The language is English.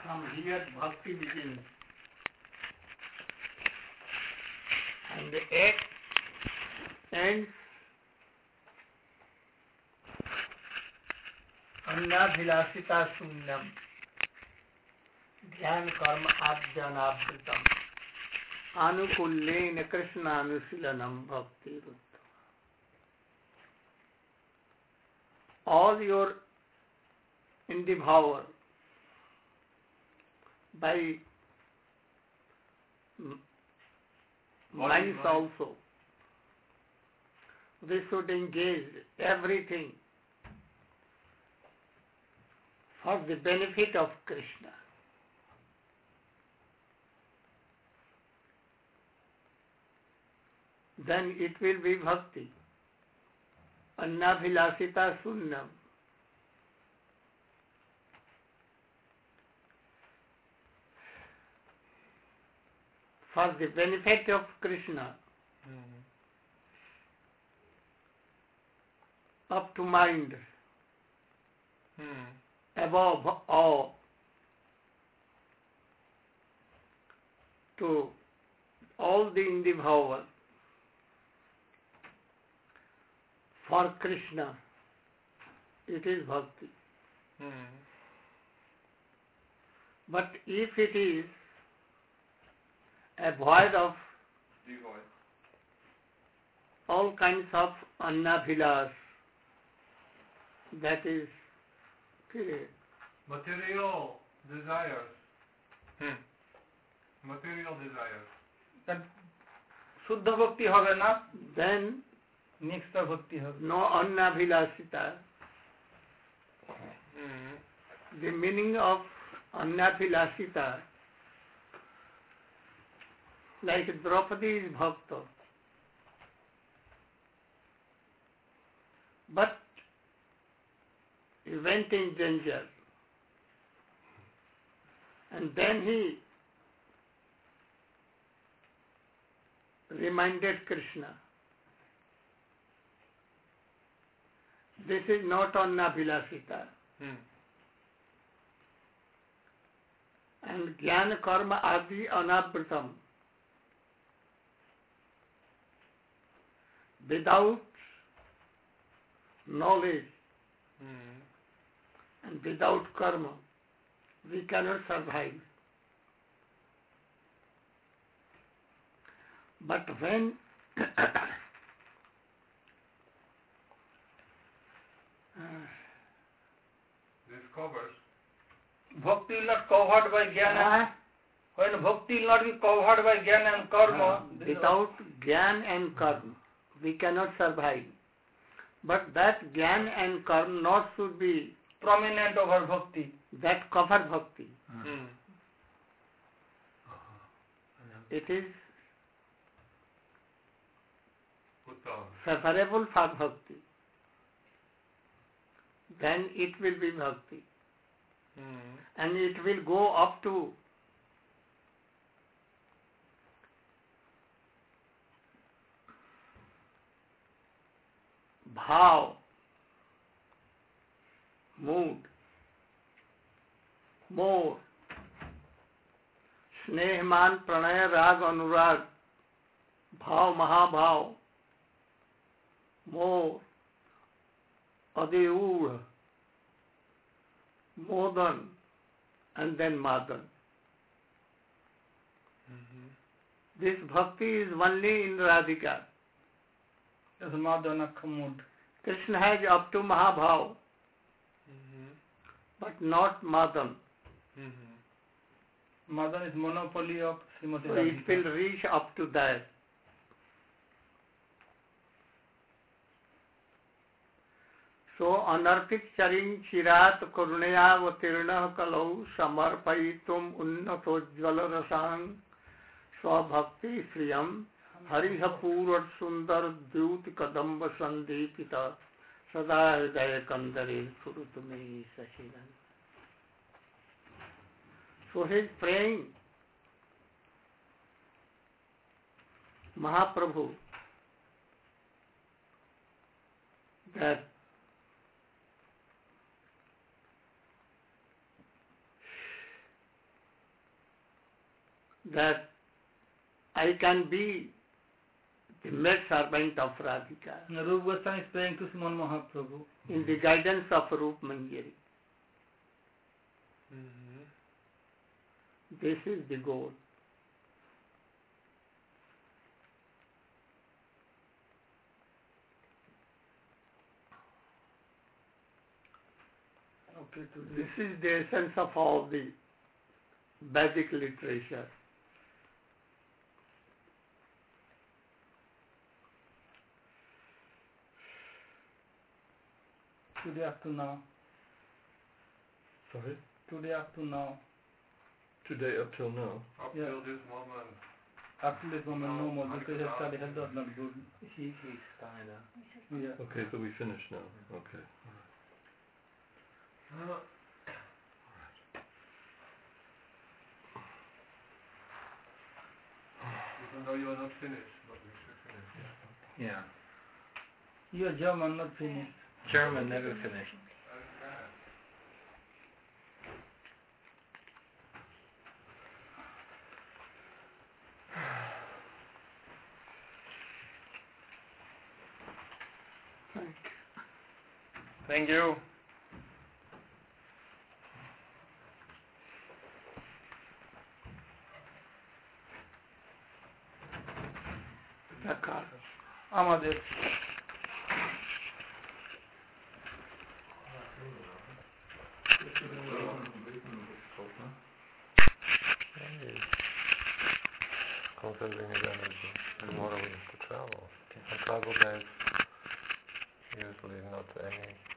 From here bhakti begins. And the ends अन्नाभिलाषिता शून्यम ध्यान कर्म आज्ञानावृतम आनुकूल्येन कृष्णानुशीलनम भक्ति रुद्ध. All your endeavor by minds also, we should engage everything for the benefit of Krishna. Then it will be bhakti. Annabhilasita sunnam. For the benefit of Krishna. Up to mind. Above all. To all the endeavor for Krishna, it is bhakti. But if it is a void of all kinds of annabhilas, that is material desires. Material desires. That Shuddha Bhakti hobe na, then Nikshta Bhakti hobe. no annabhilasita. The meaning of annabhilasita, like Draupadi is bhakta, but he went in danger, and then he reminded Krishna. This is not annabhilasita. And jnana karma adi anavritam. Without knowledge and without karma, we cannot survive. But when Discovers. Bhakti will not covered by jnana. When bhakti will not be covered by jnana and karma, without jnana and karma, we cannot survive. But that jnana and karma not should be prominent over bhakti. That cover bhakti. It is favorable for bhakti. Then it will be bhakti. And it will go up to bhav, mood, more, snehman, pranaya, rag, anurag, bhav, mahabhav, more, adiur, modan, and then madan. This bhakti is only in Radhika. As Madana Khamud. Krishna has up to Mahabhav, but not Madan. Madan is monopoly of Srimati So Radhika. it will reach up to that. So anarpit charing chirat karunaya vatirna kalau samarpayitum unnatojjala rasang swabhakti sriyam हरिहपूर सुंदर द्यूत कदम्ब संदीपित सदा हृदय कंदरे सुरुत में सशीलन. So he is praying, Mahaprabhu, that that I can be the maid servant of Radhika Rupa Goswami is praying to Sriman Mahaprabhu. in the guidance of Rup Manjari. This is the goal. Okay, This is the essence of all the Vedic literature. today up to now. Sorry? Today up to now. Today up till now? Up Yeah. till this moment. Up to this moment, no more, because his study has not been good. He's tired out. Yeah. Okay, so we finish now. Okay. Even though you are not finished, but we should finish. Yeah. Your German not finished. German never finished. Thank you. Sakar. আমাদের Conserving his energy. Tomorrow we have to travel. On travel there's usually not any